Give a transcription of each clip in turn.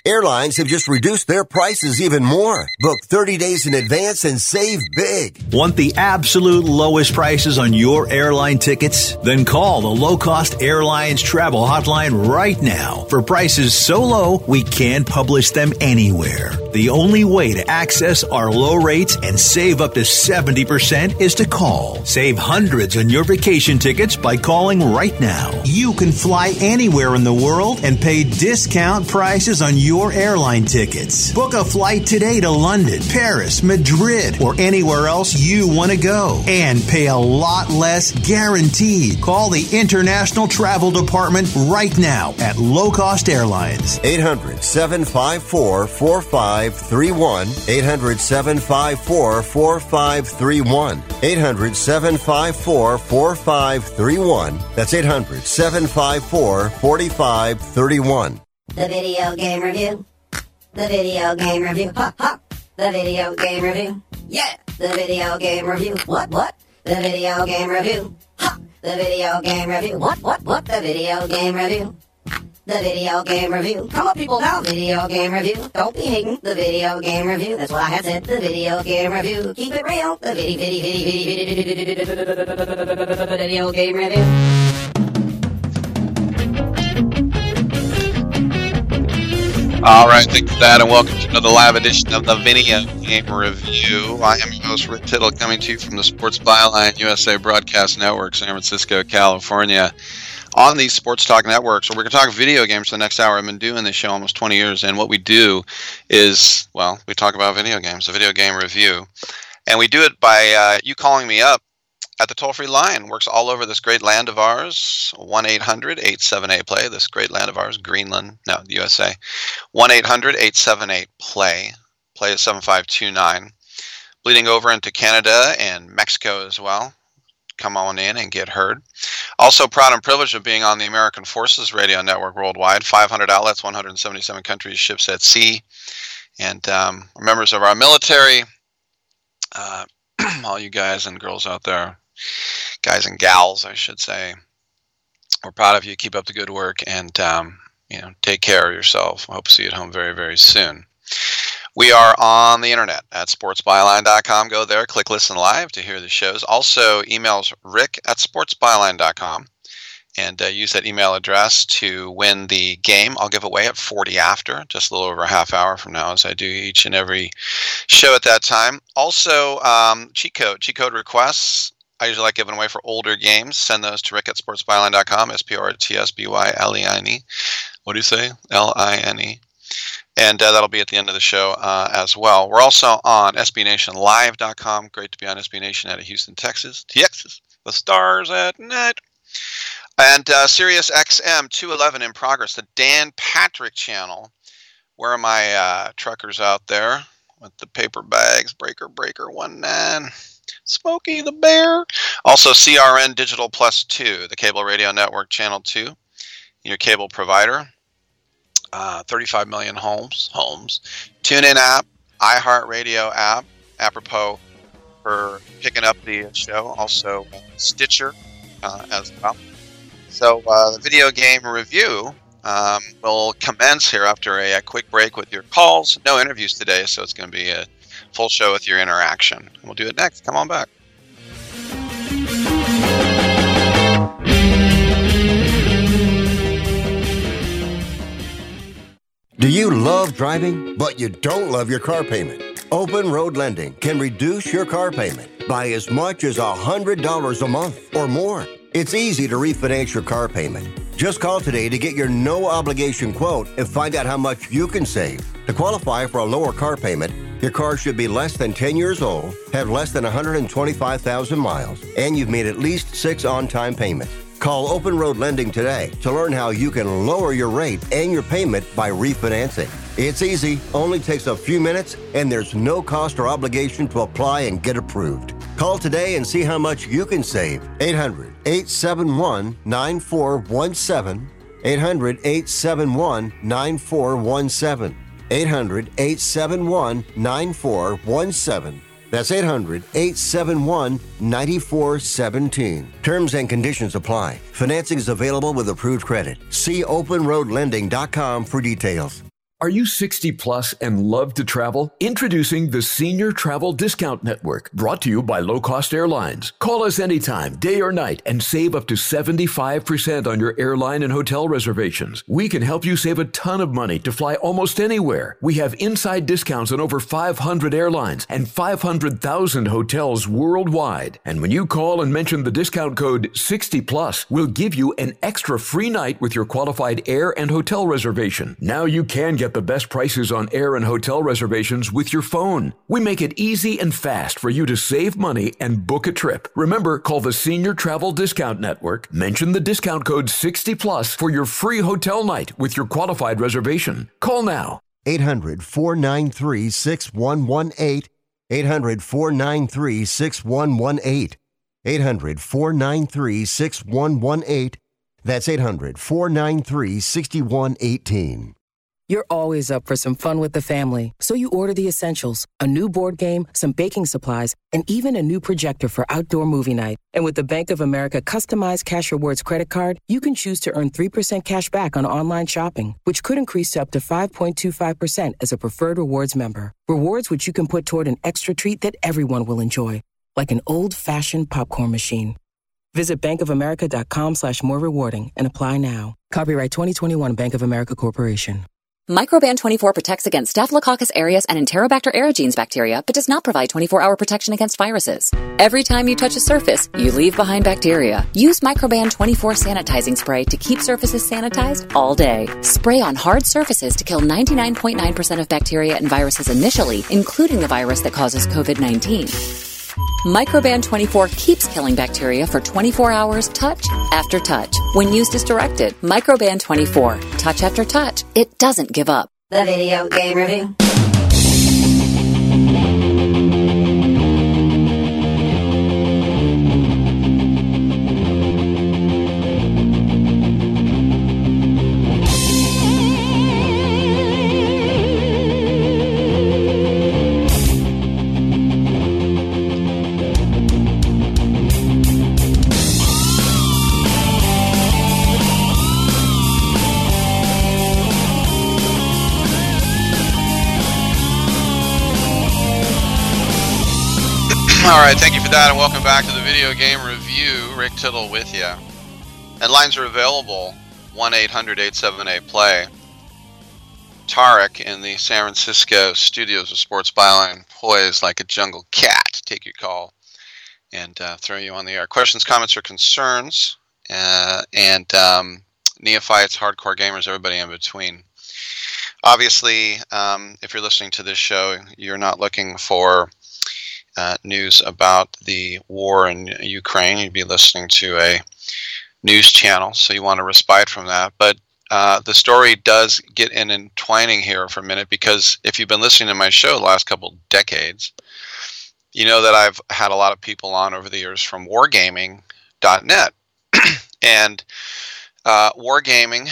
Airlines have just reduced their prices even more. Book 30 days in advance and save big. Want the absolute lowest prices on your airline tickets? Then call the Low Cost Airlines Travel Hotline right now for prices so low we can't publish them anywhere. The only way to access our low rates and save up to 70% is to call. Save hundreds on your vacation tickets by calling right now. You can fly anywhere in the world and pay discount prices on your airline tickets. Book a flight today to London, Paris, Madrid, or anywhere else you want to go and pay a lot less guaranteed. Call the International Travel Department right now at Low Cost Airlines. 800-754-4531. 800-754-4531. 800-754-4531. That's 800-754-4531. The video game review. The video game review. Ha ha. The video game review. Yeah. The video game review. What? The video game review. Ha. The video game review. What? The video game review. The video game review. Come on, people, now. Video game review. Don't be hating. The video game review. That's what I had said. The video game review. Keep it real. The video game review. All right, thank you for that, and welcome to another live edition of the Video Game Review. I am your host, Rick Tittle, coming to you from the Sports Byline USA Broadcast Network, San Francisco, California. On these sports talk networks, where we're going to talk video games for the next hour. I've been doing this show almost 20 years, and what we do is, well, we talk about video games, a video game review. And we do it by you calling me up at the toll-free line. Works all over this great land of ours, 1-800-878-PLAY, this great land of ours, Greenland, no, the USA. 1-800-878-PLAY. Play is 7529. Bleeding over into Canada and Mexico as well. Come on in and get heard. Also proud and privileged of being on the American Forces Radio Network worldwide. 500 outlets, 177 countries, ships at sea. And members of our military, all you guys and girls out there, guys and gals, I should say, we're proud of you. Keep up the good work, and take care of yourself. I hope to see you at home very, very soon. We are on the internet at sportsbyline.com. Go there, click listen live to hear the shows. Also, emails rick@sportsbyline.com, and use that email address to win the game I'll give away at 40 after, just a little over a half hour from now, as I do each and every show at that time. Also, cheat code requests. I usually like giving away for older games. Send those to rick@sportsbyline.com, SPORTSBYLEINE. What do you say? LINE. And that'll be at the end of the show as well. We're also on SBNationLive.com. Great to be on SB Nation out of Houston, Texas. The stars at night. And Sirius XM 211 in progress, the Dan Patrick channel. Where are my truckers out there with the paper bags? Breaker 19. Smokey the Bear. Also CRN Digital Plus 2, the cable radio network, channel 2. Your cable provider. 35 million homes. TuneIn app, iHeartRadio app, apropos for picking up the show. Also Stitcher as well. So the video game review will commence here after a quick break with your calls. No interviews today, so it's going to be a full show with your interaction. And we'll do it next. Come on back. Do you love driving, but you don't love your car payment? Open Road Lending can reduce your car payment by as much as $100 a month or more. It's easy to refinance your car payment. Just call today to get your no-obligation quote and find out how much you can save. To qualify for a lower car payment, your car should be less than 10 years old, have less than 125,000 miles, and you've made at least 6 on-time payments. Call Open Road Lending today to learn how you can lower your rate and your payment by refinancing. It's easy, only takes a few minutes, and there's no cost or obligation to apply and get approved. Call today and see how much you can save. 800-871-9417. 800-871-9417. 800-871-9417. That's 800-871-9417. Terms and conditions apply. Financing is available with approved credit. See openroadlending.com for details. Are you 60 plus and love to travel? Introducing the Senior Travel Discount Network, brought to you by Low Cost Airlines. Call us anytime, day or night, and save up to 75% on your airline and hotel reservations. We can help you save a ton of money to fly almost anywhere. We have inside discounts on over 500 airlines and 500,000 hotels worldwide. And when you call and mention the discount code 60 plus, we'll give you an extra free night with your qualified air and hotel reservation. Now you can get the best prices on air and hotel reservations with your phone. We make it easy and fast for you to save money and book a trip. Remember, call the Senior Travel Discount Network, mention the discount code 60 plus for your free hotel night with your qualified reservation. Call now. 800-493-6118. 800-493-6118. 800-493-6118. That's 800-493-6118. You're always up for some fun with the family, so you order the essentials, a new board game, some baking supplies, and even a new projector for outdoor movie night. And with the Bank of America customized Cash Rewards credit card, you can choose to earn 3% cash back on online shopping, which could increase to up to 5.25% as a preferred rewards member. Rewards which you can put toward an extra treat that everyone will enjoy, like an old-fashioned popcorn machine. Visit bankofamerica.com/more rewarding and apply now. Copyright 2021 Bank of America Corporation. Microban 24 protects against Staphylococcus aureus and Enterobacter aerogenes bacteria, but does not provide 24-hour protection against viruses. Every time you touch a surface, you leave behind bacteria. Use Microban 24 sanitizing spray to keep surfaces sanitized all day. Spray on hard surfaces to kill 99.9% of bacteria and viruses initially, including the virus that causes COVID-19. Microban 24 keeps killing bacteria for 24 hours, touch after touch. When used as directed, Microban 24, touch after touch, it doesn't give up. The Video Game Review. All right, thank you for that, and welcome back to the Video Game Review. Rick Tittle with you. And lines are available, 1-800-878-PLAY. Tarek in the San Francisco studios of Sports Byline, poised like a jungle cat to take your call and throw you on the air. Questions, comments, or concerns, and neophytes, hardcore gamers, everybody in between. Obviously, if you're listening to this show, you're not looking for news about the war in Ukraine. You'd be listening to a news channel, so you want a respite from that. But the story does get entwining here for a minute, because if you've been listening to my show the last couple decades, you know that I've had a lot of people on over the years from wargaming.net. And Wargaming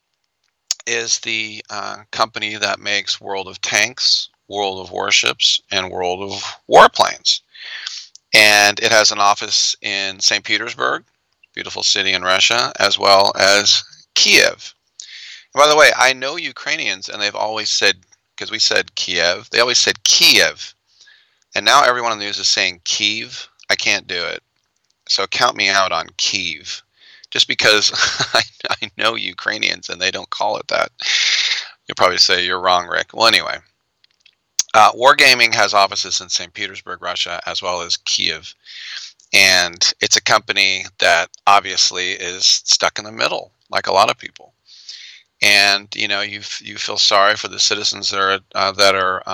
is the company that makes World of Tanks, World of Warships, and World of Warplanes. And it has an office in St. Petersburg, beautiful city in Russia, as well as Kiev. And by the way, I know Ukrainians, and they've always said, because we said Kiev, they always said Kiev. And now everyone on the news is saying Kiev. I can't do it. So count me out on Kiev. Just because I know Ukrainians and they don't call it that. You'll probably say you're wrong, Rick. Well, anyway. Wargaming has offices in St. Petersburg, Russia, as well as Kiev. And it's a company that obviously is stuck in the middle, like a lot of people. And, you know, you feel sorry for the citizens that are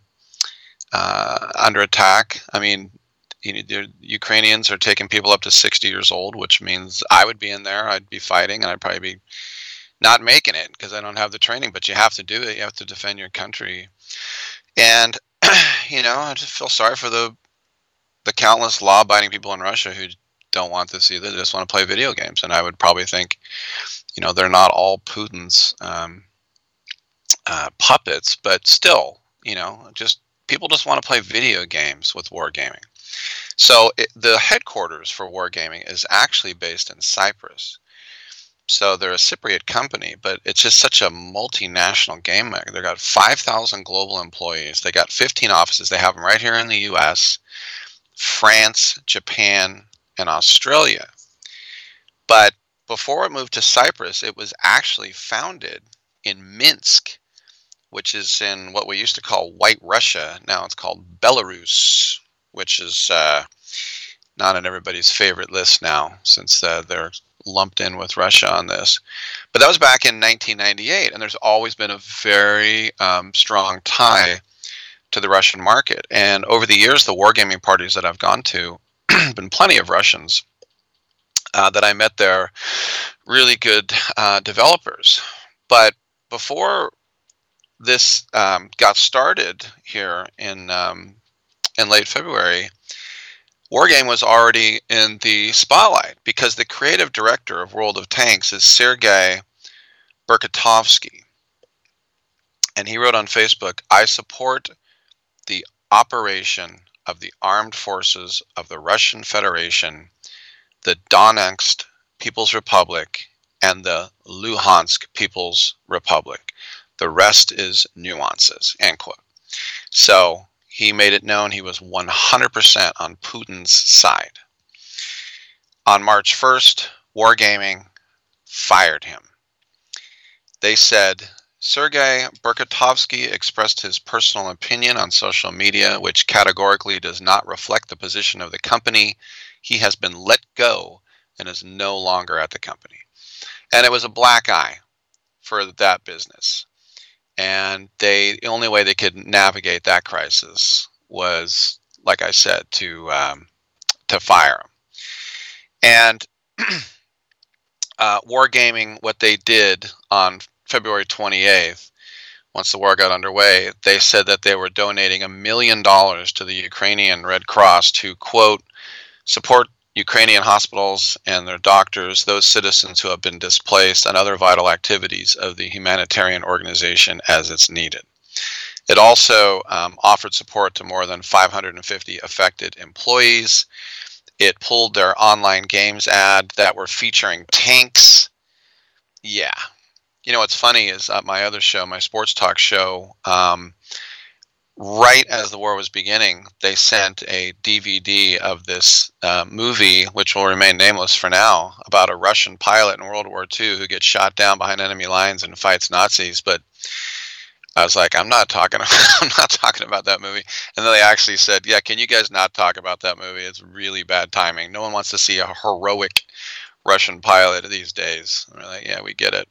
under attack. I mean, the Ukrainians are taking people up to 60 years old, which means I would be in there. I'd be fighting, and I'd probably be not making it because I don't have the training. But you have to do it. You have to defend your country. And, you know, I just feel sorry for the countless law-abiding people in Russia who don't want this either. They just want to play video games. And I would probably think, you know, they're not all Putin's puppets, but still, you know, just people just want to play video games with Wargaming. So the headquarters for Wargaming is actually based in Cyprus. So they're a Cypriot company, but it's just such a multinational game maker. They've got 5,000 global employees. They got 15 offices. They have them right here in the U.S., France, Japan, and Australia. But before it moved to Cyprus, it was actually founded in Minsk, which is in what we used to call White Russia. Now it's called Belarus, which is not on everybody's favorite list now, since they're lumped in with Russia on this. But that was back in 1998, and there's always been a very strong tie to the Russian market. And over the years, the wargaming parties that I've gone to, been plenty of Russians that I met there, really good developers. But before this got started here in late February, Wargame was already in the spotlight because the creative director of World of Tanks is Sergei Burkatovsky. And he wrote on Facebook, "I support the operation of the armed forces of the Russian Federation, the Donetsk People's Republic, and the Luhansk People's Republic. The rest is nuances," end quote. So he made it known he was 100% on Putin's side. On March 1st, Wargaming fired him. They said, "Sergei Burkatovsky expressed his personal opinion on social media, which categorically does not reflect the position of the company. He has been let go and is no longer at the company." And it was a black eye for that business. And the only way they could navigate that crisis was, like I said, to fire him. And Wargaming, what they did on February 28th, once the war got underway, they said that they were donating $1 million to the Ukrainian Red Cross to, quote, "support Ukrainian hospitals and their doctors, those citizens who have been displaced, and other vital activities of the humanitarian organization as it's needed." It also offered support to more than 550 affected employees. It pulled their online games ad that were featuring tanks. Yeah. You know, what's funny is my other show, my sports talk show, right as the war was beginning, they sent a DVD of this movie, which will remain nameless for now, about a Russian pilot in World War II who gets shot down behind enemy lines and fights Nazis. But I was like, I'm not talking about that movie. And then they actually said, "Yeah, can you guys not talk about that movie? It's really bad timing. No one wants to see a heroic Russian pilot these days." And we're like, "Yeah, we get it."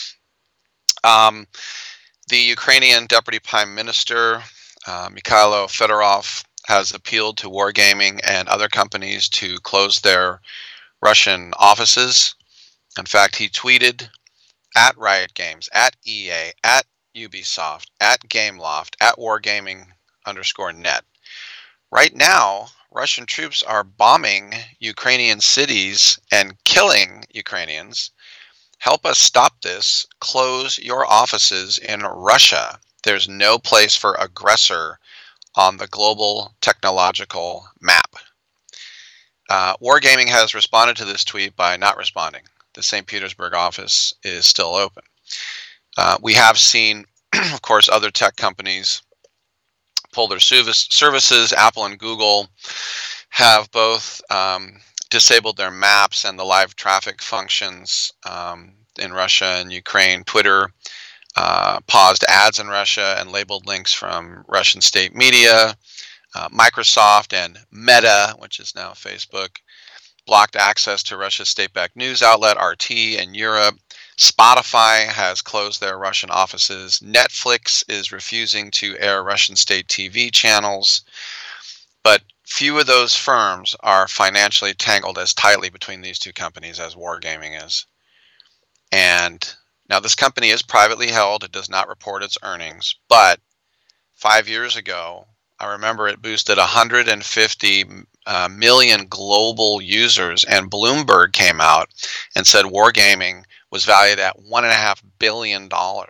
The Ukrainian Deputy Prime Minister, Mikhailo Fedorov, has appealed to Wargaming and other companies to close their Russian offices. In fact, he tweeted, at Riot Games, at EA, at Ubisoft, at Gameloft, at Wargaming_net. Right now, Russian troops are bombing Ukrainian cities and killing Ukrainians. Help us stop this. Close your offices in Russia. There's no place for aggressor on the global technological map. Wargaming has responded to this tweet by not responding. The St. Petersburg office is still open. We have seen, of course, other tech companies pull their services. Apple and Google have both disabled their maps and the live traffic functions in Russia and Ukraine. Twitter paused ads in Russia and labeled links from Russian state media. Microsoft and Meta, which is now Facebook, blocked access to Russia's state-backed news outlet RT in Europe. Spotify has closed their Russian offices. Netflix is refusing to air Russian state TV channels. But few of those firms are financially tangled as tightly between these two companies as Wargaming is. And now this company is privately held. It does not report its earnings. But 5 years ago, I remember it boosted 150 million global users, and Bloomberg came out and said Wargaming was valued at $1.5 billion.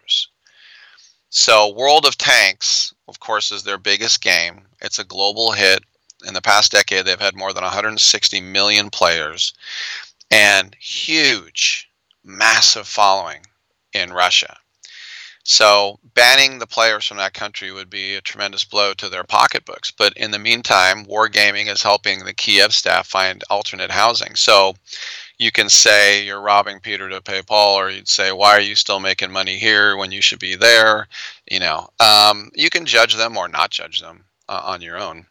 So World of Tanks, of course, is their biggest game. It's a global hit. In the past decade, they've had more than 160 million players and huge massive following in Russia. So banning the players from that country would be a tremendous blow to their pocketbooks. But in the meantime, Wargaming is helping the Kiev staff find alternate housing. So you can say you're robbing Peter to pay Paul, or you'd say, why are you still making money here when you should be there? You can judge them or not judge them on your own,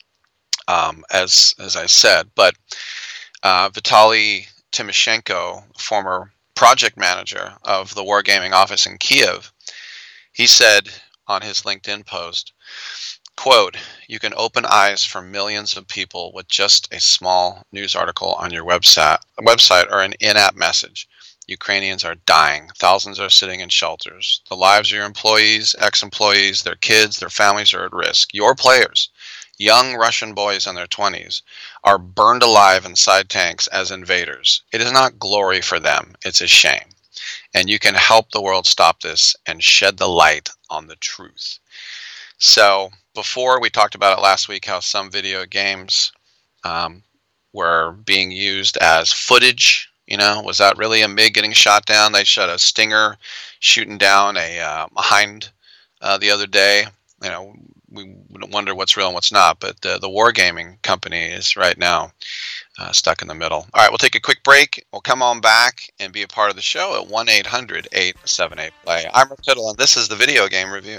as I said. But Vitaly Timoshenko, former project manager of the Wargaming office in Kiev, he said on his LinkedIn post, quote, "You can open eyes for millions of people with just a small news article on your website or an in-app message. Ukrainians are dying. Thousands are sitting in shelters. The lives of your employees, ex-employees, their kids, their families are at risk. Your players, young Russian boys in their 20s, are burned alive inside tanks as invaders. It is not glory for them. It's a shame. And you can help the world stop this and shed the light on the truth." So before, we talked about it last week, how some video games were being used as footage. Was that really a MiG getting shot down? They shot a Stinger shooting down a hind the other day. We wonder what's real and what's not, but the Wargaming company is right now stuck in the middle. All right, we'll take a quick break. We'll come on back and be a part of the show at 1-800-878-PLAY. I'm Rick Tittle, and this is the Video Game Review.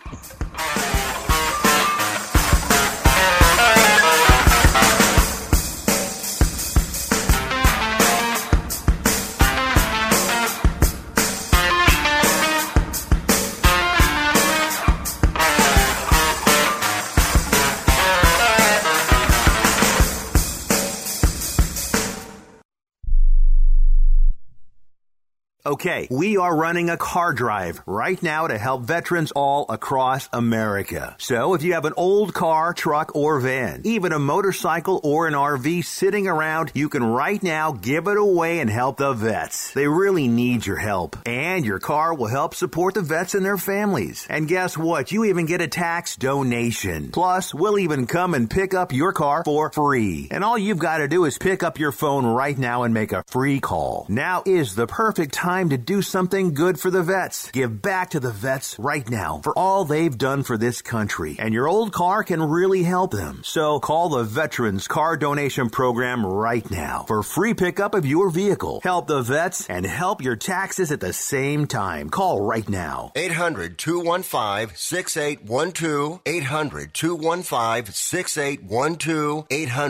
Okay, we are running a car drive right now to help veterans all across America. So if you have an old car, truck, or van, even a motorcycle or an RV sitting around, you can right now give it away and help the vets. They really need your help. And your car will help support the vets and their families. And guess what? You even get a tax donation. Plus, we'll even come and pick up your car for free. And all you've got to do is pick up your phone right now and make a free call. Now is the perfect time to do something good for the vets. Give back to the vets right now for all they've done for this country. And your old car can really help them. So call the Veterans Car Donation Program right now for free pickup of your vehicle. Help the vets and help your taxes at the same time. Call right now. 800-215-6812. 800-215-6812.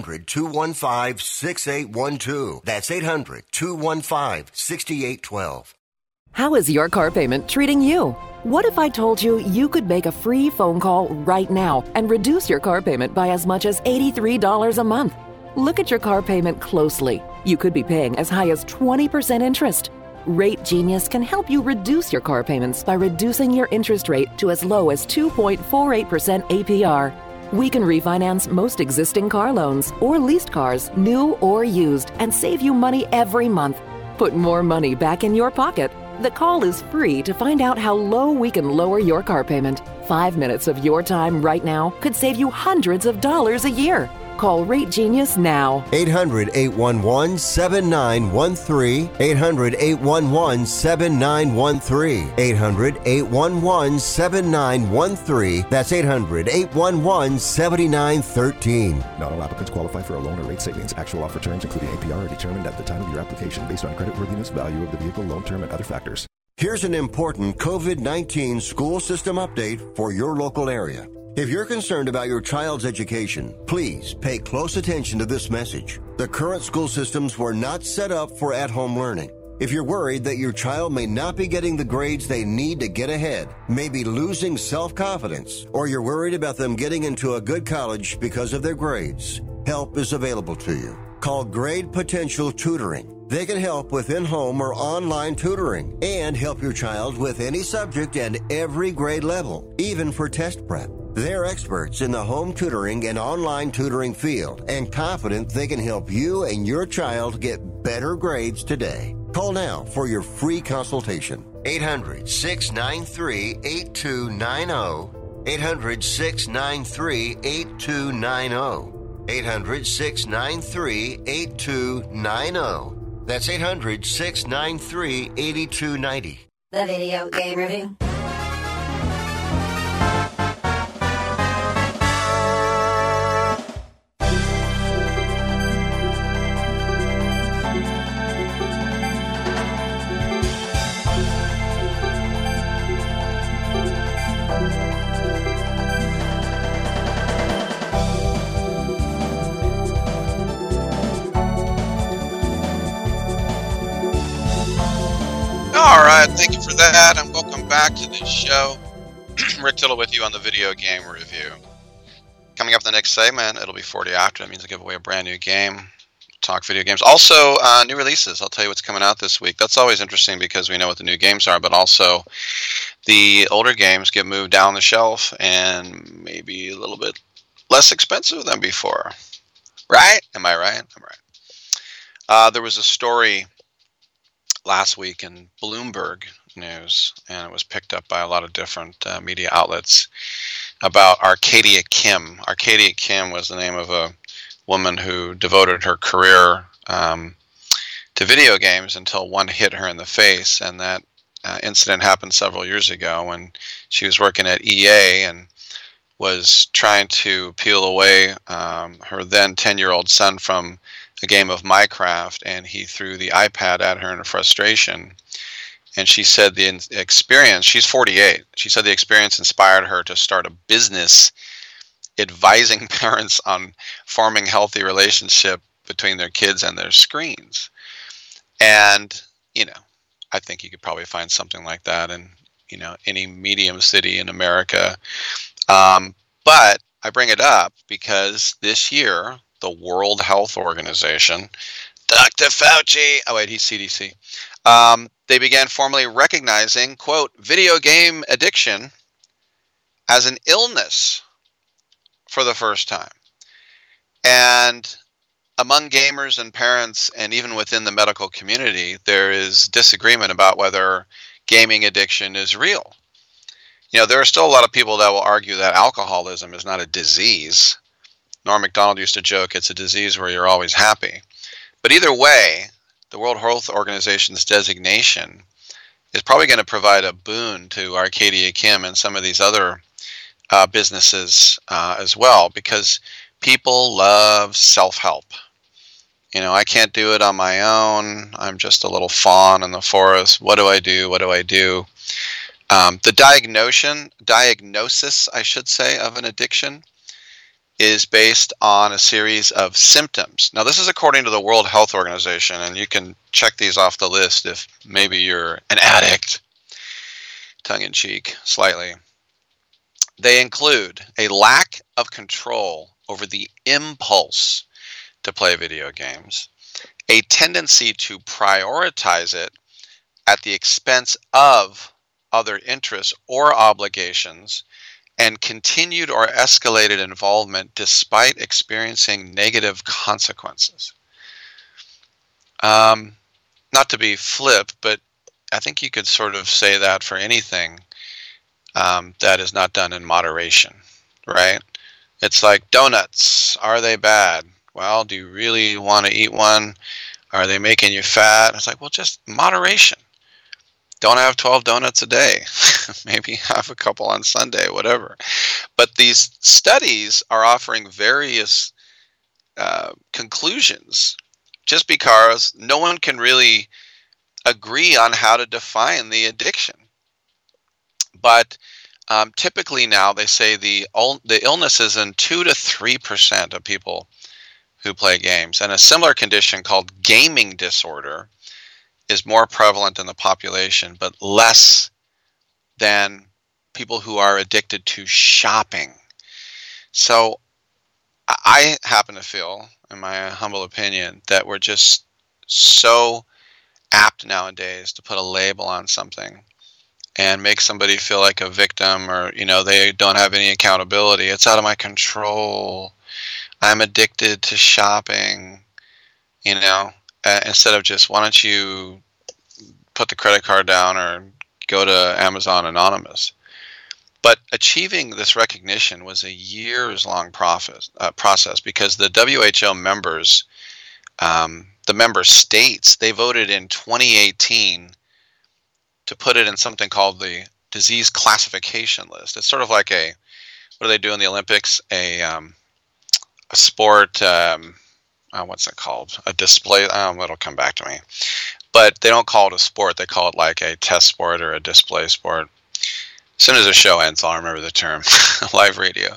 800-215-6812. That's 800-215-6812. How is your car payment treating you? What if I told you you could make a free phone call right now and reduce your car payment by as much as $83 a month? Look at your car payment closely. You could be paying as high as 20% interest. Rate Genius can help you reduce your car payments by reducing your interest rate to as low as 2.48% APR. We can refinance most existing car loans or leased cars, new or used, and save you money every month. Put more money back in your pocket. The call is free to find out how low we can lower your car payment. 5 minutes of your time right now could save you hundreds of dollars a year. Call Rate Genius now. 800-811-7913. 800-811-7913. 800-811-7913. That's 800-811-7913. Not all applicants qualify for a loan or rate savings. Actual offer terms, including APR, are determined at the time of your application based on creditworthiness, value of the vehicle, loan term, and other factors. Here's an important COVID-19 school system update for your local area. If you're concerned about your child's education, please pay close attention to this message. The current school systems were not set up for at-home learning. If you're worried that your child may not be getting the grades they need to get ahead, may be losing self-confidence, or you're worried about them getting into a good college because of their grades, help is available to you. Call Grade Potential Tutoring. They can help with in-home or online tutoring and help your child with any subject and every grade level, even for test prep. They're experts in the home tutoring and online tutoring field and confident they can help you and your child get better grades today. Call now for your free consultation. 800-693-8290. 800-693-8290. 800-693-8290. That's 800-693-8290. The Video Game Review. All right, thank you for that, and welcome back to the show. Rick Tittle with you on the Video Game Review. Coming up in the next segment, it'll be 40 after. That means I give away a brand new game. Talk video games. Also, new releases. I'll tell you what's coming out this week. That's always interesting because we know what the new games are, but also the older games get moved down the shelf and maybe a little bit less expensive than before. Right? Am I right? I'm right. There was a story last week in Bloomberg News, and it was picked up by a lot of different media outlets, about Arcadia Kim. Arcadia Kim was the name of a woman who devoted her career to video games until one hit her in the face, and that incident happened several years ago when she was working at EA and was trying to peel away her then 10-year-old son from a game of Minecraft, and he threw the iPad at her in frustration. And she said the experience, she's 48, she said the experience inspired her to start a business advising parents on forming healthy relationship between their kids and their screens. And, you know, I think you could probably find something like that in, you know, any medium city in America. But I bring it up because this year, the World Health Organization, Dr. Fauci, oh wait, he's CDC, they began formally recognizing, quote, video game addiction as an illness for the first time. And among gamers and parents, and even within the medical community, there is disagreement about whether gaming addiction is real. You know, there are still a lot of people that will argue that alcoholism is not a disease. Norm Macdonald used to joke it's a disease where you're always happy. But either way, the World Health Organization's designation is probably going to provide a boon to Arcadia Kim and some of these other businesses as well, because people love self-help. You know, I can't do it on my own. I'm just a little fawn in the forest. What do I do? What do I do? The diagnosis, I should say, of an addiction is based on a series of symptoms. Now, this is according to the World Health Organization, and you can check these off the list if maybe you're an addict, tongue-in-cheek, slightly. They include a lack of control over the impulse to play video games, a tendency to prioritize it at the expense of other interests or obligations, and continued or escalated involvement despite experiencing negative consequences. Not to be flip, but I think you could sort of say that for anything that is not done in moderation, right? It's like donuts. Are they bad? Well, do you really want to eat one? Are they making you fat? It's like, well, just moderation. Don't have 12 donuts a day. Maybe have a couple on Sunday, whatever. But these studies are offering various conclusions just because no one can really agree on how to define the addiction. But typically now they say the illness is in 2 to 3% of people who play games. And a similar condition called gaming disorder is more prevalent in the population, but less than people who are addicted to shopping. So I happen to feel, in my humble opinion, that we're just so apt nowadays to put a label on something and make somebody feel like a victim, or, you know, they don't have any accountability. It's out of my control. I'm addicted to shopping, you know. Instead of just, why don't you put the credit card down or go to Amazon Anonymous. But achieving this recognition was a years-long process because the WHO members, the member states, they voted in 2018 to put it in something called the disease classification list. It's sort of like what do they do in the Olympics? A sport, what's it called? A display, it'll come back to me. But they don't call it a sport. They call it like a test sport or a display sport. As soon as the show ends, I'll remember the term. Live radio.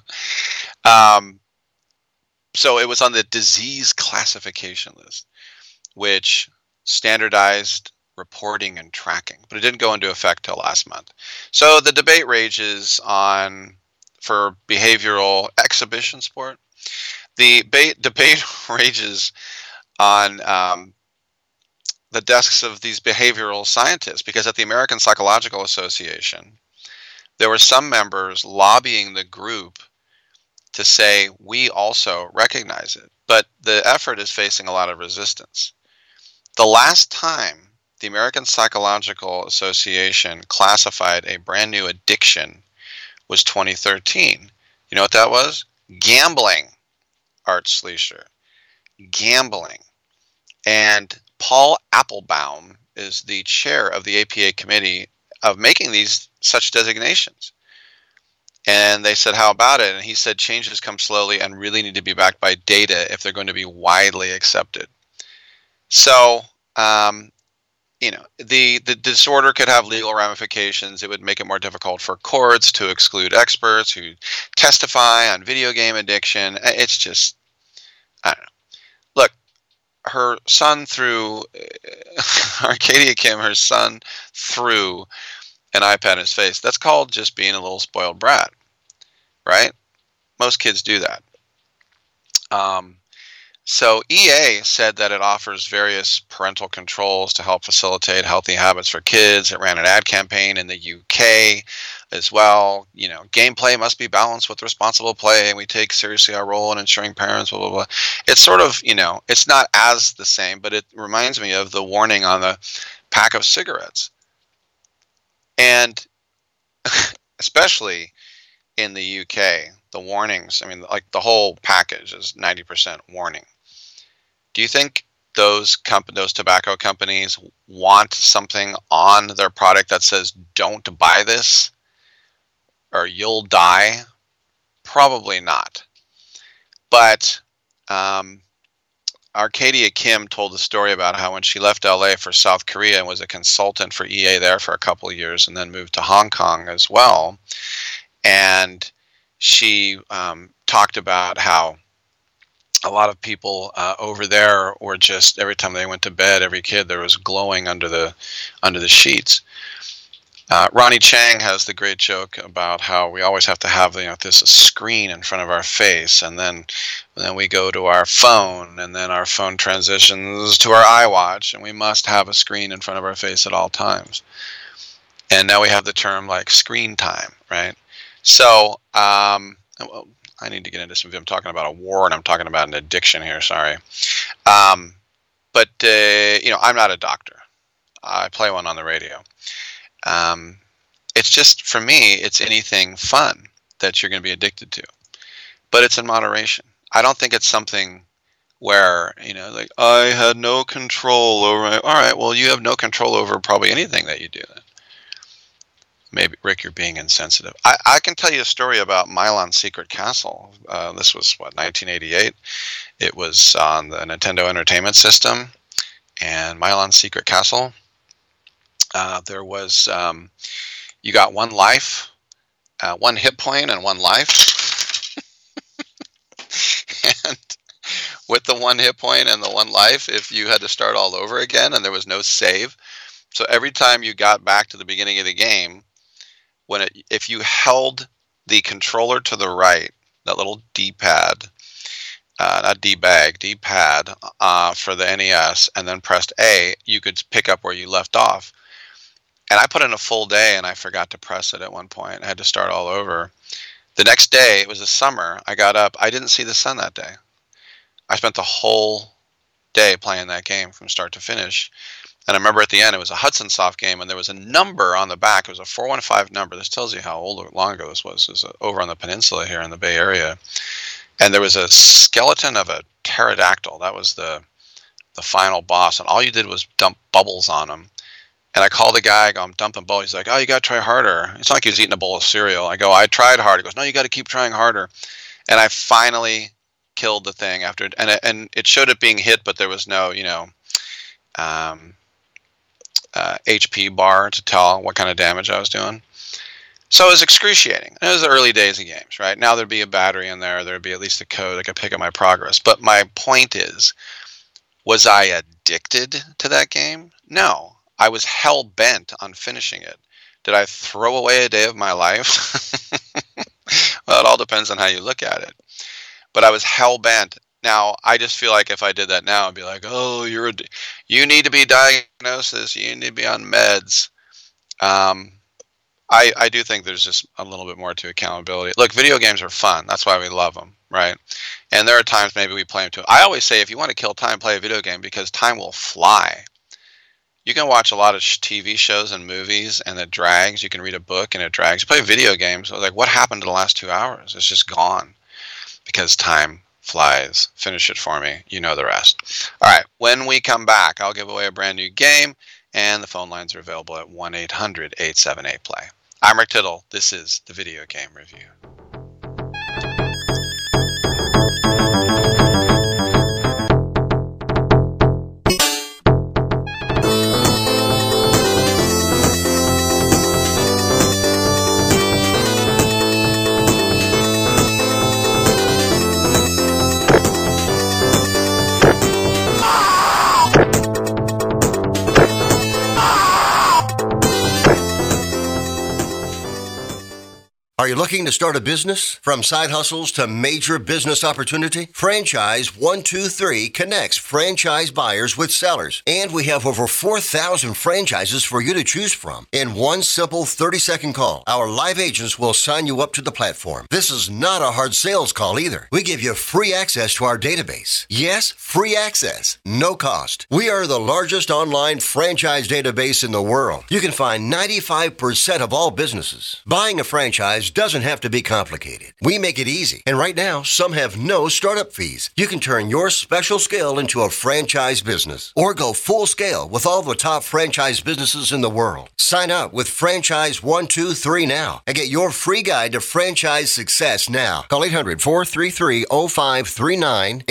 So it was on the disease classification list, which standardized reporting and tracking, but it didn't go into effect till last month. So the debate rages for behavioral exhibition sport. The debate rages on the desks of these behavioral scientists, because at the American Psychological Association, there were some members lobbying the group to say, we also recognize it. But the effort is facing a lot of resistance. The last time the American Psychological Association classified a brand new addiction was 2013. You know what that was? Gambling, Art Schleicher. Gambling. And Paul Applebaum is the chair of the APA committee of making these such designations. And they said, how about it? And he said, changes come slowly and really need to be backed by data if they're going to be widely accepted. So, the disorder could have legal ramifications. It would make it more difficult for courts to exclude experts who testify on video game addiction. It's just, I don't know. Look, her son threw, Arcadia Kim, her son threw an iPad in his face. That's called just being a little spoiled brat, right? Most kids do that. So EA said that it offers various parental controls to help facilitate healthy habits for kids. It ran an ad campaign in the UK as well. Gameplay must be balanced with responsible play, and we take seriously our role in ensuring parents, blah, blah, blah. It's sort of, it's not as the same, but it reminds me of the warning on the pack of cigarettes. And especially in the UK, the warnings, the whole package is 90% warning. Do you think those tobacco companies want something on their product that says, don't buy this or you'll die? Probably not. But Arcadia Kim told the story about how when she left LA for South Korea and was a consultant for EA there for a couple of years and then moved to Hong Kong as well. And she talked about how a lot of people over there were just, every time they went to bed, every kid there was glowing under the sheets. Ronnie Chang has the great joke about how we always have to have this screen in front of our face, and then we go to our phone, and then our phone transitions to our iWatch, and we must have a screen in front of our face at all times. And now we have the term like screen time, right? So I need to get into some. I'm talking about a war, and I'm talking about an addiction here. Sorry, but I'm not a doctor. I play one on the radio. It's just, for me, it's anything fun that you're going to be addicted to, but it's in moderation. I don't think it's something where I had no control over it. All right, well, you have no control over probably anything that you do then. Maybe, Rick, you're being insensitive. I can tell you a story about Milon's Secret Castle. This was, 1988? It was on the Nintendo Entertainment System, and Milon's Secret Castle. There was, you got one life, one hit point and one life. And with the one hit point and the one life, if you had to start all over again and there was no save. So every time you got back to the beginning of the game, if you held the controller to the right, that little D-pad, not D-bag, D-pad for the NES, and then pressed A, you could pick up where you left off. And I put in a full day, and I forgot to press it at one point. I had to start all over. The next day, it was the summer, I got up. I didn't see the sun that day. I spent the whole day playing that game from start to finish. And I remember at the end, it was a Hudson Soft game, and there was a number on the back. It was a 415 number. This tells you how old or long ago this was. It was over on the peninsula here in the Bay Area. And there was a skeleton of a pterodactyl. That was the the final boss, and all you did was dump bubbles on him. And I call the guy, I go, I'm dumping bubbles. He's like, oh, you got to try harder. It's not like he was eating a bowl of cereal. I go, I tried hard. He goes, no, you got to keep trying harder. And I finally killed the thing after, and it showed it being hit, but there was no, HP bar to tell what kind of damage I was doing. So it was excruciating. It was the early days of games, right? Now there'd be a battery in there. There'd be at least a code that could pick up my progress. But my point is, was I addicted to that game? No. I was hell-bent on finishing it. Did I throw away a day of my life? Well, it all depends on how you look at it. But I was hell-bent. Now, I just feel like if I did that now, I'd be like, oh, you need to be diagnosed. You need to be on meds. I do think there's just a little bit more to accountability. Look, video games are fun. That's why we love them, right? And there are times maybe we play them too. I always say if you want to kill time, play a video game because time will fly. You can watch a lot of TV shows and movies and it drags. You can read a book and it drags. You play video games. Like, what happened to the last 2 hours? It's just gone because time flies. Finish it for me. You know the rest. All right. When we come back, I'll give away a brand new game and the phone lines are available at 1-800-878-PLAY. I'm Rick Tittle. This is the Video Game Review. Are you looking to start a business? From side hustles to major business opportunity? Franchise 123 connects franchise buyers with sellers. And we have over 4,000 franchises for you to choose from. In one simple 30-second call, our live agents will sign you up to the platform. This is not a hard sales call either. We give you free access to our database. Yes, free access. No cost. We are the largest online franchise database in the world. You can find 95% of all businesses. Buying a franchise doesn't have to be complicated. We make it easy. And right now, some have no startup fees. You can turn your special skill into a franchise business or go full scale with all the top franchise businesses in the world. Sign up with Franchise 123 now and get your free guide to franchise success now. Call 800-433-0539,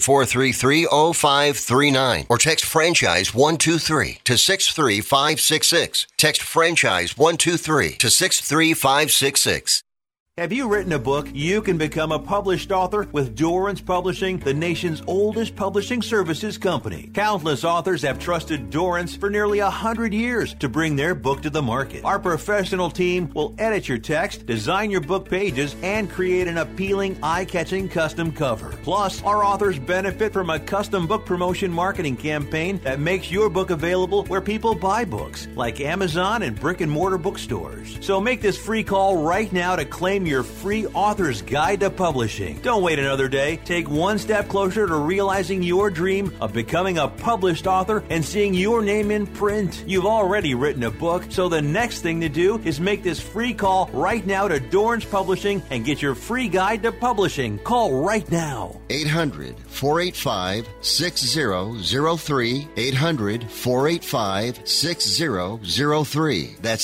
800-433-0539, or text Franchise 123 to 63566. Text Franchise 123 to 63566. Have you written a book? You can become a published author with Dorrance Publishing, the nation's oldest publishing services company. Countless authors have trusted Dorrance for nearly 100 years to bring their book to the market. Our professional team will edit your text, design your book pages, and create an appealing, eye-catching custom cover. Plus, our authors benefit from a custom book promotion marketing campaign that makes your book available where people buy books, like Amazon and brick-and-mortar bookstores. So make this free call right now to claim your free author's guide to publishing. Don't wait another day. Take one step closer to realizing your dream of becoming a published author and seeing your name in print. You've already written a book, so the next thing to do is make this free call right now to Dorrance Publishing and get your free guide to publishing. Call right now. 800-485-6003. 800-485-6003. That's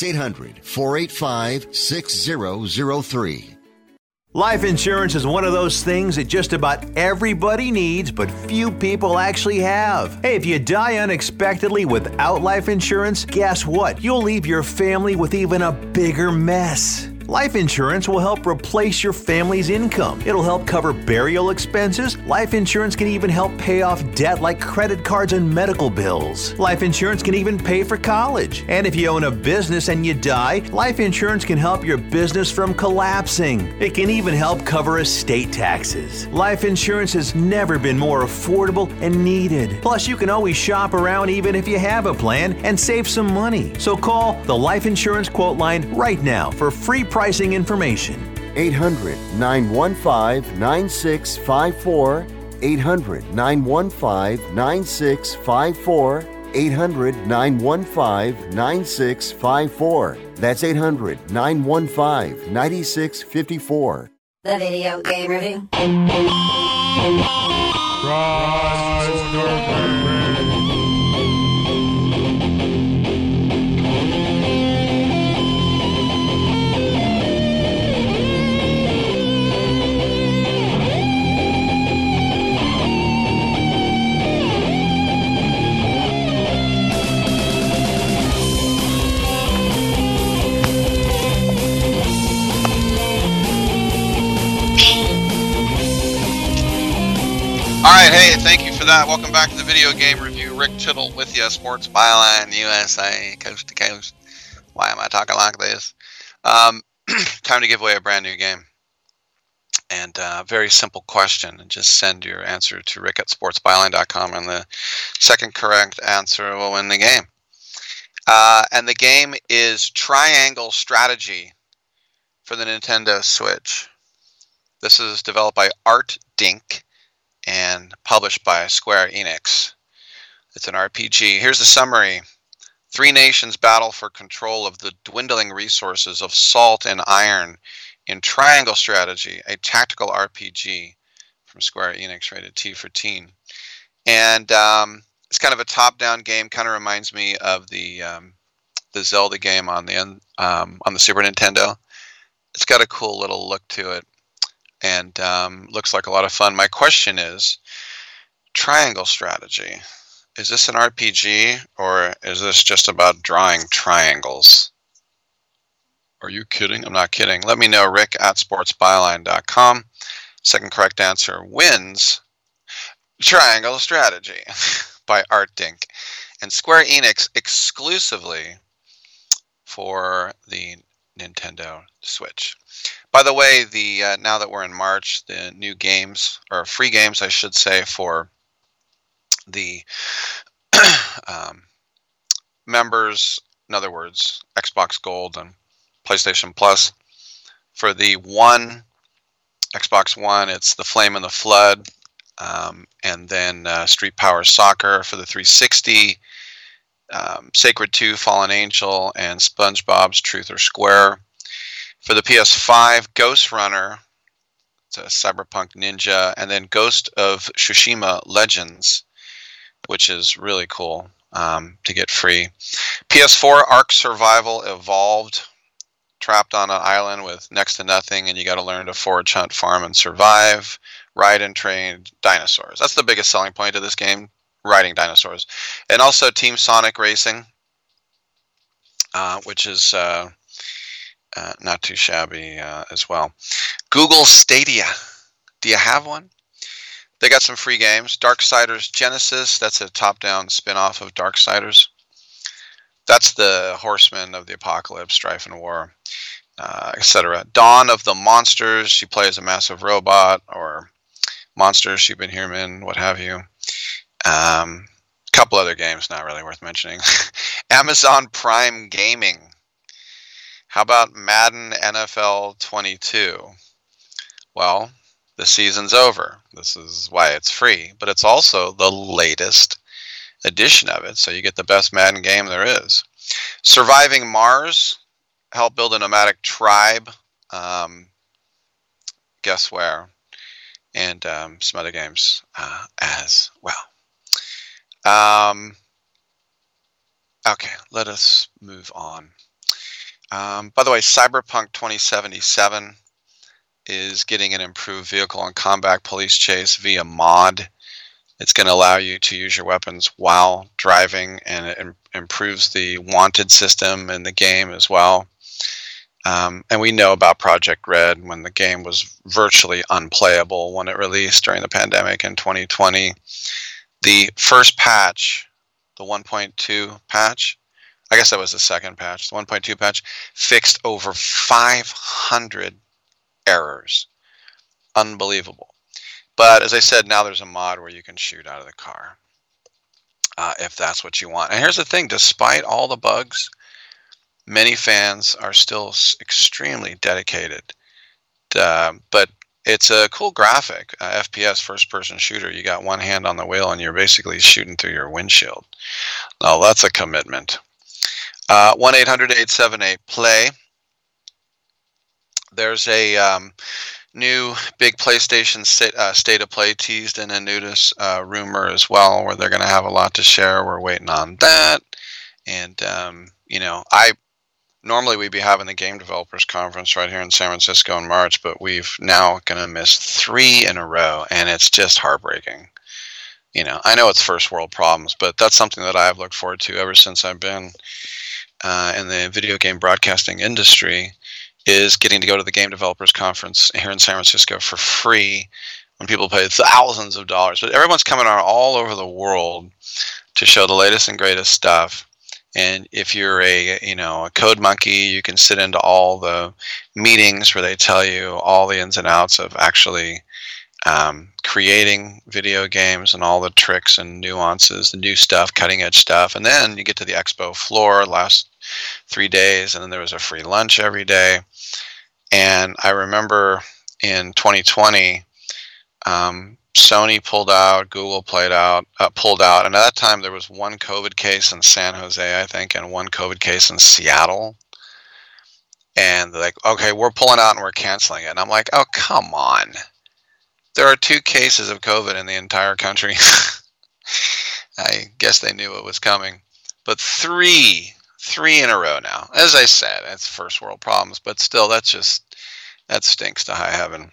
800-485-6003. Life insurance is one of those things that just about everybody needs, but few people actually have. Hey, if you die unexpectedly without life insurance, guess what? You'll leave your family with even a bigger mess. Life insurance will help replace your family's income. It'll help cover burial expenses. Life insurance can even help pay off debt like credit cards and medical bills. Life insurance can even pay for college. And if you own a business and you die, life insurance can help your business from collapsing. It can even help cover estate taxes. Life insurance has never been more affordable and needed. Plus, you can always shop around even if you have a plan and save some money. So call the Life Insurance Quote Line right now for free pricing information. 800-915-9654. 800-915-9654. 800-915-9654. That's 800-915-9654. The Video Game Review. Rise to for that. Welcome back to the Video Game Review. Rick Tittle with you, Sports Byline USA, coast to coast. Why am I talking like this? Time to give away a brand new game. And very simple question. And just send your answer to rick@sportsbyline.com, and the second correct answer will win the game. And the game is Triangle Strategy for the Nintendo Switch. This is developed by Art Dink and published by Square Enix. It's an RPG. Here's the summary. 3 nations battle for control of the dwindling resources of salt and iron in Triangle Strategy, a tactical RPG from Square Enix, rated T for teen. And it's kind of a top-down game. Kind of reminds me of the Zelda game on the Super Nintendo. It's got a cool little look to it, and looks like a lot of fun. My question is, Triangle Strategy, is this an RPG, or is this just about drawing triangles? Are you kidding? I'm not kidding. Let me know, rick@sportsbyline.com. Second correct answer wins Triangle Strategy by Art Dink and Square Enix, exclusively for the Nintendo Switch. By the way, now that we're in March, the new games, or free games, I should say, for the members, in other words, Xbox Gold and PlayStation Plus. For the Xbox One, it's The Flame and the Flood, and then Street Power Soccer. For the 360, Sacred 2, Fallen Angel, and SpongeBob's Truth or Square. For the PS5, Ghost Runner, it's a Cyberpunk Ninja, and then Ghost of Tsushima Legends, which is really cool to get free. PS4, Ark Survival Evolved, trapped on an island with next to nothing, and you got to learn to forage, hunt, farm, and survive, ride and train dinosaurs. That's the biggest selling point of this game, riding dinosaurs. And also Team Sonic Racing, which is not too shabby as well. Google Stadia. Do you have one? They got some free games. Darksiders Genesis, that's a top-down spin-off of Darksiders. That's the Horsemen of the Apocalypse, Strife and War, etc. Dawn of the Monsters, you play as a massive robot, or monsters, superhuman, what have you. Couple other games not really worth mentioning. Amazon Prime Gaming. How about Madden NFL 22? Well, the season's over. This is why it's free, but it's also the latest edition of it, so you get the best Madden game there is. Surviving Mars, help build a nomadic tribe. Guess where? And some other games as well. Okay, let us move on. By the way, Cyberpunk 2077 is getting an improved vehicle and combat police chase via mod. It's going to allow you to use your weapons while driving, and it improves the wanted system in the game as well. And we know about Project Red, when the game was virtually unplayable when it released during the pandemic in 2020. The first patch, the 1.2 patch, I guess that was the second patch, the 1.2 patch, fixed over 500 errors. Unbelievable. But as I said, now there's a mod where you can shoot out of the car if that's what you want. And here's the thing, despite all the bugs, many fans are still extremely dedicated. But it's a cool graphic, FPS first-person shooter. You got one hand on the wheel and you're basically shooting through your windshield. Now that's a commitment. 1-800-878-PLAY. There's a new big PlayStation State of Play teased in a nudist rumor as well, where they're going to have a lot to share. We're waiting on that. And, normally we'd be having the Game Developers Conference right here in San Francisco in March, but we've now going to miss 3 in a row, and it's just heartbreaking. I know it's first world problems, but that's something that I've looked forward to ever since I've been in the video game broadcasting industry, is getting to go to the Game Developers Conference here in San Francisco for free when people pay thousands of dollars. But everyone's coming on all over the world to show the latest and greatest stuff. And if you're a code monkey, you can sit into all the meetings where they tell you all the ins and outs of actually creating video games and all the tricks and nuances, the new stuff, cutting edge stuff. And then you get to the expo floor last 3 days, and then there was a free lunch every day. And I remember in 2020, Sony pulled out, Google pulled out, and at that time there was one COVID case in San Jose, I think, and one COVID case in Seattle. And they're like, okay, we're pulling out and we're canceling it. And I'm like, oh, come on. There are 2 cases of COVID in the entire country. I guess they knew it was coming. But 3 in a row now. As I said, it's first world problems, but still, that stinks to high heaven.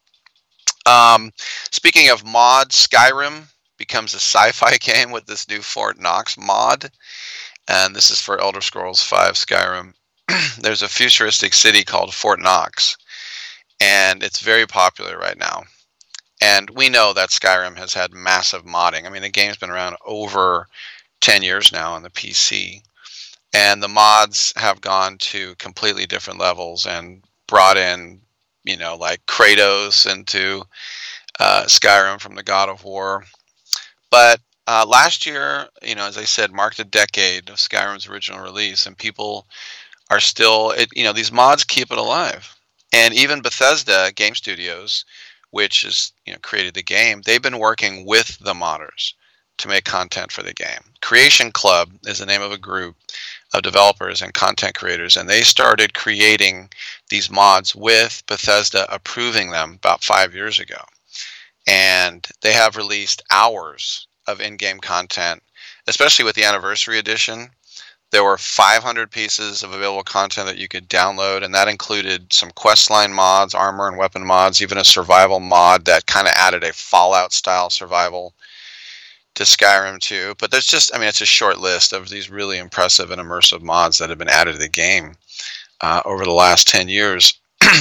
Speaking of mods, Skyrim becomes a sci-fi game with this new Fort Knox mod, and this is for Elder Scrolls V Skyrim. There's a futuristic city called Fort Knox, and it's very popular right now. And we know that Skyrim has had massive modding. I mean, the game's been around over 10 years now on the PC, and the mods have gone to completely different levels and brought in like Kratos into Skyrim from the God of War. But last year, as I said, marked a decade of Skyrim's original release, and people are still, these mods keep it alive. And even Bethesda Game Studios, which has created the game, they've been working with the modders to make content for the game. Creation Club is the name of a group of developers and content creators, and they started creating these mods with Bethesda approving them about 5 years ago. And they have released hours of in-game content, especially with the Anniversary Edition. There were 500 pieces of available content that you could download, and that included some questline mods, armor and weapon mods, even a survival mod that kind of added a Fallout-style survival to Skyrim too. But there's it's a short list of these really impressive and immersive mods that have been added to the game over the last 10 years,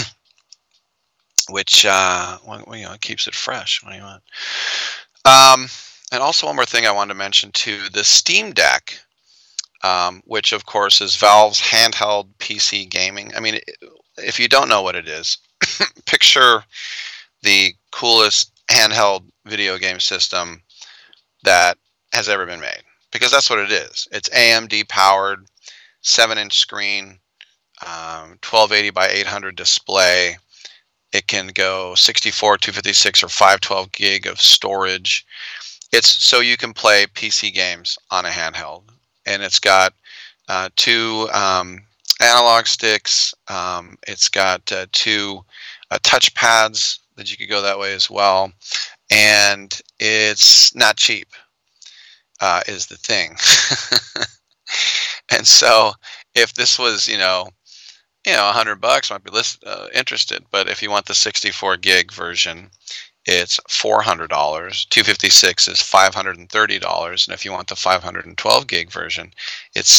which keeps it fresh. What do you want? And also one more thing I wanted to mention too, the Steam Deck, which of course is Valve's handheld PC gaming. I mean, if you don't know what it is, picture the coolest handheld video game system that has ever been made, because that's what it is. It's AMD powered, 7-inch screen, 1280 by 800 display. It can go 64, 256, or 512 gig of storage. It's so you can play PC games on a handheld, and it's got 2 analog sticks. It's got 2 touch pads that you could go that way as well. And it's not cheap, is the thing. And so if this was, $100, might be interested. But if you want the 64 gig version, it's $400. 256 is $530. And if you want the 512 gig version, it's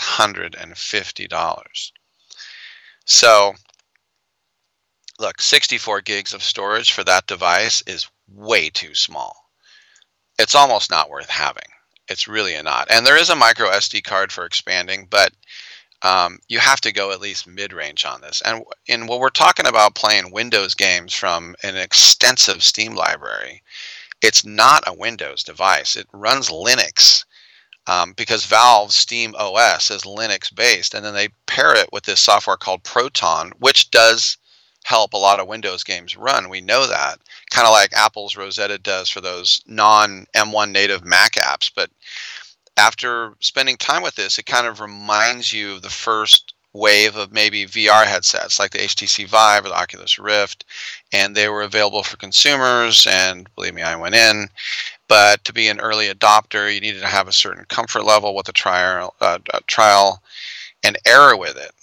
$650. So look, 64 gigs of storage for that device is way too small. It's almost not worth having. It's really not. And there is a micro SD card for expanding, but you have to go at least mid-range on this. And when we're talking about playing Windows games from an extensive Steam library, it's not a Windows device. It runs Linux because Valve's Steam OS is Linux-based, and then they pair it with this software called Proton, which does help a lot of Windows games run. We know that, kind of like Apple's Rosetta does for those non-M1 native Mac apps. But after spending time with this, it kind of reminds you of the first wave of maybe VR headsets like the HTC Vive or the Oculus Rift, and they were available for consumers, and believe me, I went in. But to be an early adopter, you needed to have a certain comfort level with the trial and error with it.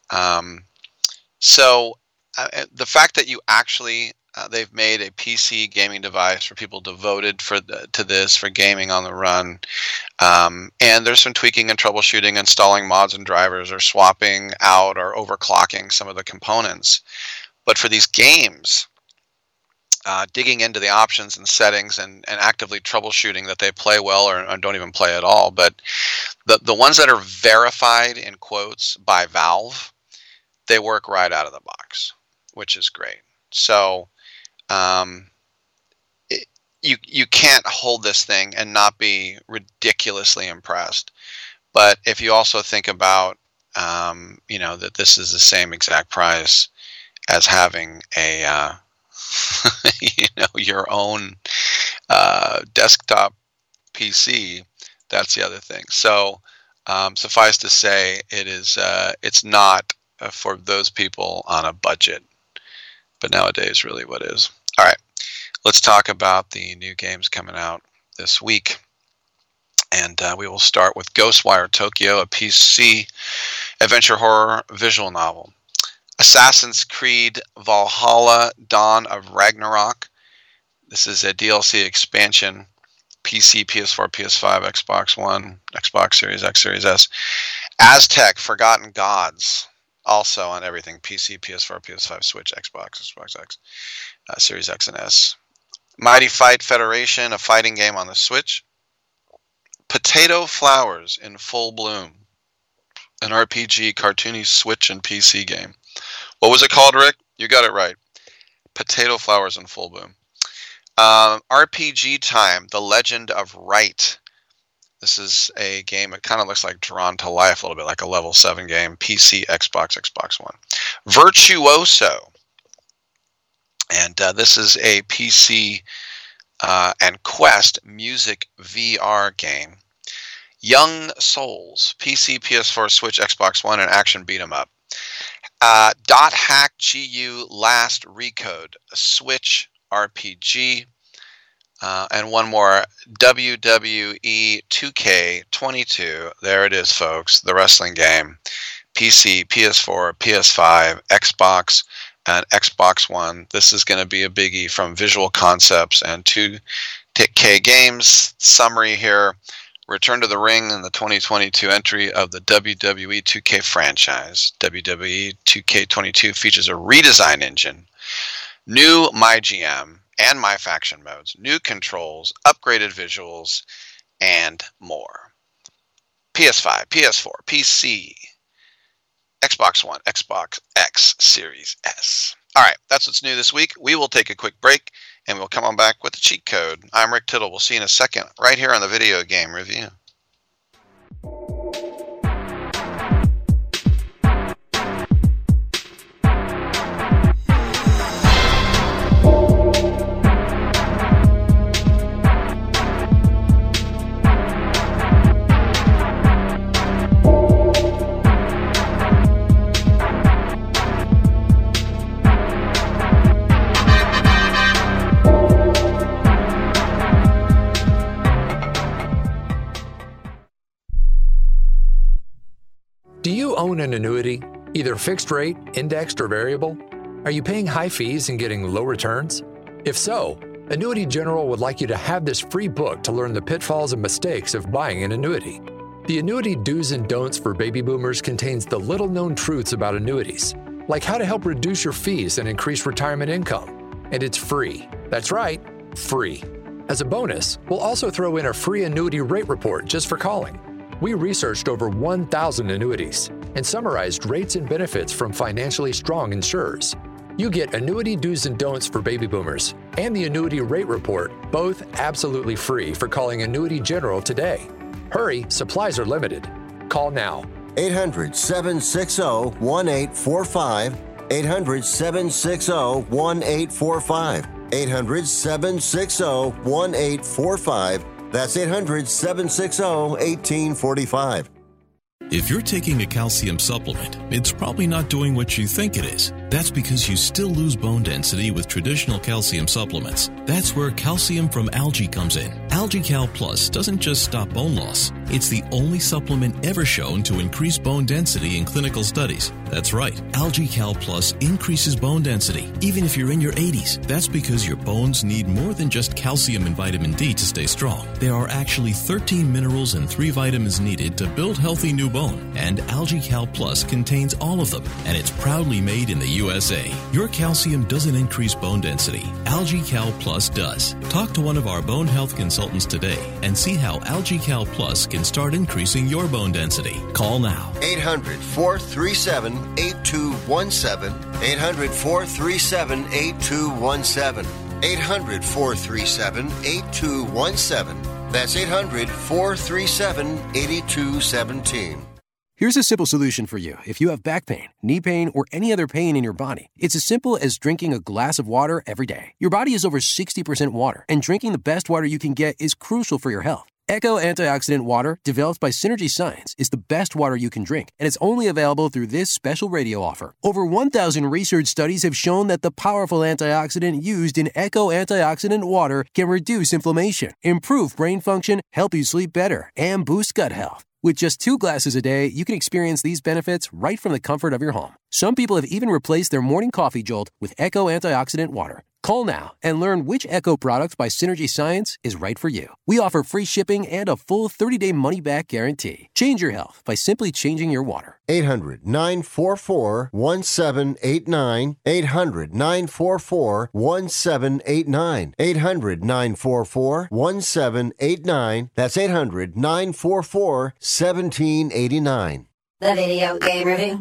So the fact that you actually they've made a PC gaming device for people devoted to this for gaming on the run, and there's some tweaking and troubleshooting, installing mods and drivers, or swapping out or overclocking some of the components. But for these games, digging into the options and settings and actively troubleshooting that they play well or don't even play at all. But the ones that are verified, in quotes, by Valve, they work right out of the box, which is great. So you can't hold this thing and not be ridiculously impressed. But if you also think about, that this is the same exact price as having a, your own desktop PC, that's the other thing. So suffice to say, it's not for those people on a budget, but nowadays really what is. All right, let's talk about the new games coming out this week. And we will start with Ghostwire Tokyo, a PC adventure horror visual novel. Assassin's Creed Valhalla, Dawn of Ragnarok. This is a DLC expansion. PC, PS4, PS5, Xbox One, Xbox Series X, Series S. Aztec, Forgotten Gods. Also on everything. PC, PS4, PS5, Switch, Xbox X, Series X and S. Mighty Fight Federation, a fighting game on the Switch. Potato Flowers in Full Bloom, an RPG, cartoony Switch and PC game. What was it called, Rick? You got it right. Potato Flowers in Full Bloom. RPG Time, The Legend of Wright. This is a game, it kind of looks like Drawn to Life a little bit, like a level 7 game. PC, Xbox, Xbox One. Virtuoso. And this is a PC and Quest music VR game. Young Souls, PC, PS4, Switch, Xbox One, and action beat 'em up. Dot Hack GU Last Recode, a Switch RPG. And one more, WWE 2K22. There it is, folks, the wrestling game. PC, PS4, PS5, Xbox, and Xbox One. This is going to be a biggie from Visual Concepts and 2K Games. Summary here. Return to the ring in the 2022 entry of the WWE 2K franchise. WWE 2K22 features a redesign engine, new MyGM and MyFaction modes, new controls, upgraded visuals, and more. PS5, PS4, PC, Xbox One, Xbox X, Series S. All right, that's what's new this week. We will take a quick break, and we'll come on back with the cheat code. I'm Rick Tittle. We'll see you in a second, right here on the Video Game Review. Do you own an annuity, either fixed rate, indexed, or variable? Are you paying high fees and getting low returns? If so, Annuity General would like you to have this free book to learn the pitfalls and mistakes of buying an annuity. The Annuity Do's and Don'ts for Baby Boomers contains the little-known truths about annuities, like how to help reduce your fees and increase retirement income. And it's free. That's right, free. As a bonus, we'll also throw in a free annuity rate report just for calling. We researched over 1,000 annuities and summarized rates and benefits from financially strong insurers. You get Annuity Do's and Don'ts for Baby Boomers and the Annuity Rate Report, both absolutely free for calling Annuity General today. Hurry, supplies are limited. Call now. 800-760-1845. 800-760-1845. 800-760-1845. That's 800-760-1845. If you're taking a calcium supplement, it's probably not doing what you think it is. That's because you still lose bone density with traditional calcium supplements. That's where calcium from algae comes in. AlgaeCal Plus doesn't just stop bone loss. It's the only supplement ever shown to increase bone density in clinical studies. That's right. AlgaeCal Plus increases bone density, even if you're in your 80s. That's because your bones need more than just calcium and vitamin D to stay strong. There are actually 13 minerals and 3 vitamins needed to build healthy new bone. And AlgaeCal Plus contains all of them. And it's proudly made in the USA. Your calcium doesn't increase bone density. AlgaeCal Plus does. Talk to one of our bone health consultants today and see how AlgaeCal Plus can start increasing your bone density. Call now. 800-437-8217. 800-437-8217. 800-437-8217. That's 800-437-8217. Here's a simple solution for you if you have back pain, knee pain, or any other pain in your body. It's as simple as drinking a glass of water every day. Your body is over 60% water, and drinking the best water you can get is crucial for your health. Echo Antioxidant Water, developed by Synergy Science, is the best water you can drink, and it's only available through this special radio offer. Over 1,000 research studies have shown that the powerful antioxidant used in Echo Antioxidant Water can reduce inflammation, improve brain function, help you sleep better, and boost gut health. With just 2 glasses a day, you can experience these benefits right from the comfort of your home. Some people have even replaced their morning coffee jolt with Echo Antioxidant Water. Call now and learn which Echo product by Synergy Science is right for you. We offer free shipping and a full 30-day money-back guarantee. Change your health by simply changing your water. 800-944-1789. 800-944-1789. 800-944-1789. That's 800-944-1789. The Video Game Review.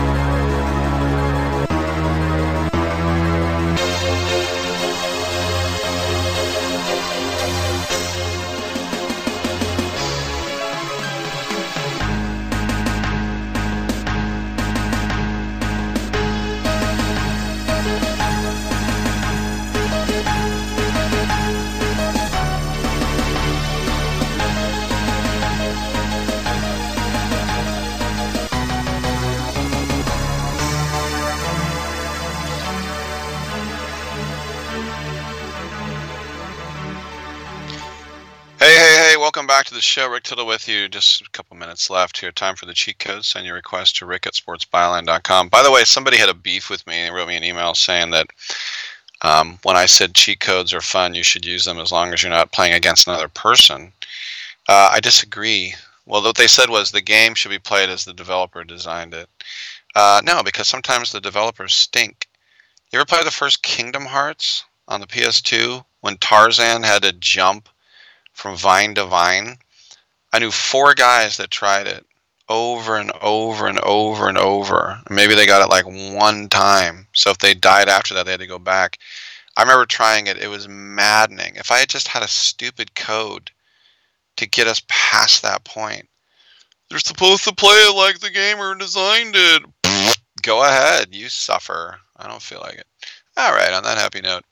Welcome back to the show. Rick Tittle with you. Just a couple minutes left here. Time for the cheat code. Send your request to rick@sportsbyline.com. By the way, somebody had a beef with me and wrote me an email saying that when I said cheat codes are fun, you should use them as long as you're not playing against another person. I disagree. Well, what they said was the game should be played as the developer designed it. No, because sometimes the developers stink. You ever play the first Kingdom Hearts on the PS2 when Tarzan had to jump from vine to vine? I knew 4 guys that tried it over and over and over and over. Maybe they got it like 1 time. So if they died after that, they had to go back. I remember trying it. It was maddening. If I had just had a stupid code to get us past that point. They're supposed to play it like the gamer designed it. Go ahead. You suffer. I don't feel like it. All right. On that happy note,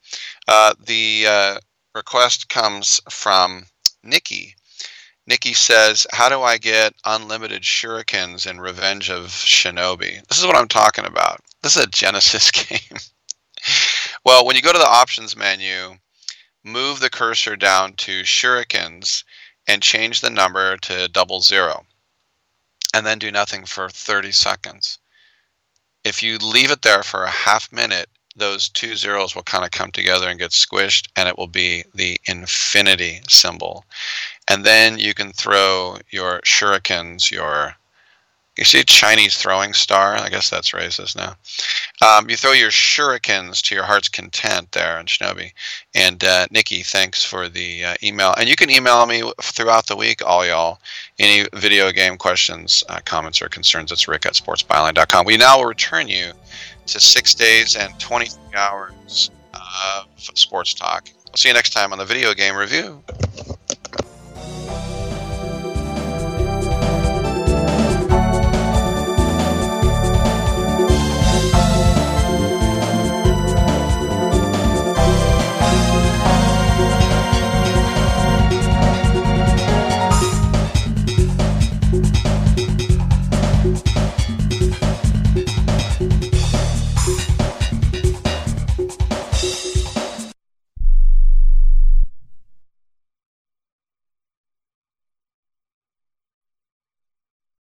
the request comes from Nikki. Nikki says, how do I get unlimited shurikens in Revenge of Shinobi? This is what I'm talking about. This is a Genesis game. Well, when you go to the options menu, move the cursor down to shurikens and change the number to 00. And then do nothing for 30 seconds. If you leave it there for a half minute, those 2 zeros will kind of come together and get squished, and it will be the infinity symbol. And then you can throw your shurikens, you see a Chinese throwing star? I guess that's racist now. You throw your shurikens to your heart's content there in Shinobi. And Nikki, thanks for the email. And you can email me throughout the week, all y'all. Any video game questions, comments, or concerns, it's rick@sportsbyline.com. We now will return you to 6 days and 23 hours of sports talk. I'll see you next time on the Video Game Review.